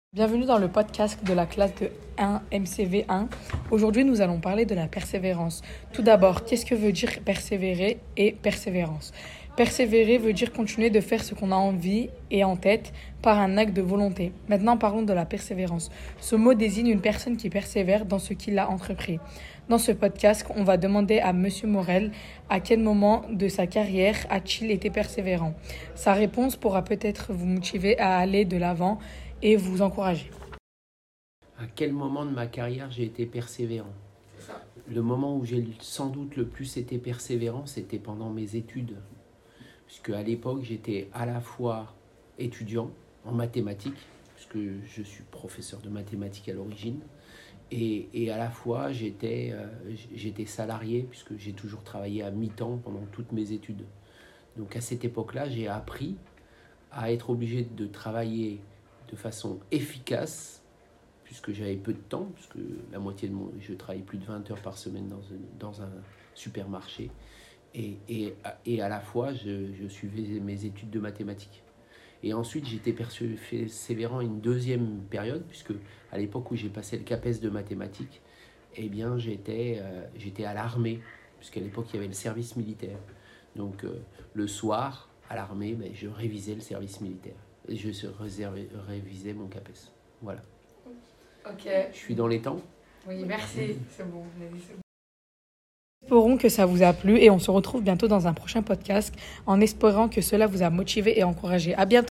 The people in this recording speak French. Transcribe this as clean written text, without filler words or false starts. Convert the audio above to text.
Bienvenue dans le podcast de la classe de 1 MCV1. Aujourd'hui, nous allons parler de la persévérance. Tout d'abord, qu'est-ce que veut dire persévérer et persévérance? Persévérer veut dire continuer de faire ce qu'on a envie et en tête par un acte de volonté. Maintenant, parlons de la persévérance. Ce mot désigne une personne qui persévère dans ce qu'il a entrepris. Dans ce podcast, on va demander à Monsieur Morel à quel moment de sa carrière a-t-il été persévérant. Sa réponse pourra peut-être vous motiver à aller de l'avant et vous encourager. À quel moment de ma carrière j'ai été persévérant? Le moment où j'ai sans doute le plus été persévérant, c'était pendant mes études. Puisque à l'époque, j'étais à la fois étudiant en mathématiques, puisque je suis professeur de mathématiques à l'origine, et à la fois j'étais salarié, puisque j'ai toujours travaillé à mi-temps pendant toutes mes études. Donc à cette époque-là, j'ai appris à être obligé de travailler de façon efficace, puisque j'avais peu de temps, puisque la moitié de je travaillais plus de 20 heures par semaine dans un supermarché, et à la fois je suivais mes études de mathématiques. Et ensuite j'étais persévérant une deuxième période, puisque à l'époque où j'ai passé le CAPES de mathématiques, eh bien j'étais à l'armée, puisqu'à l'époque il y avait le service militaire. Donc le soir, à l'armée, je révisais le service militaire. Je révisais mon CAPES. Voilà. Ok. Je suis dans les temps. Oui, merci. C'est bon. Espérons que ça vous a plu et on se retrouve bientôt dans un prochain podcast en espérant que cela vous a motivé et encouragé. À bientôt.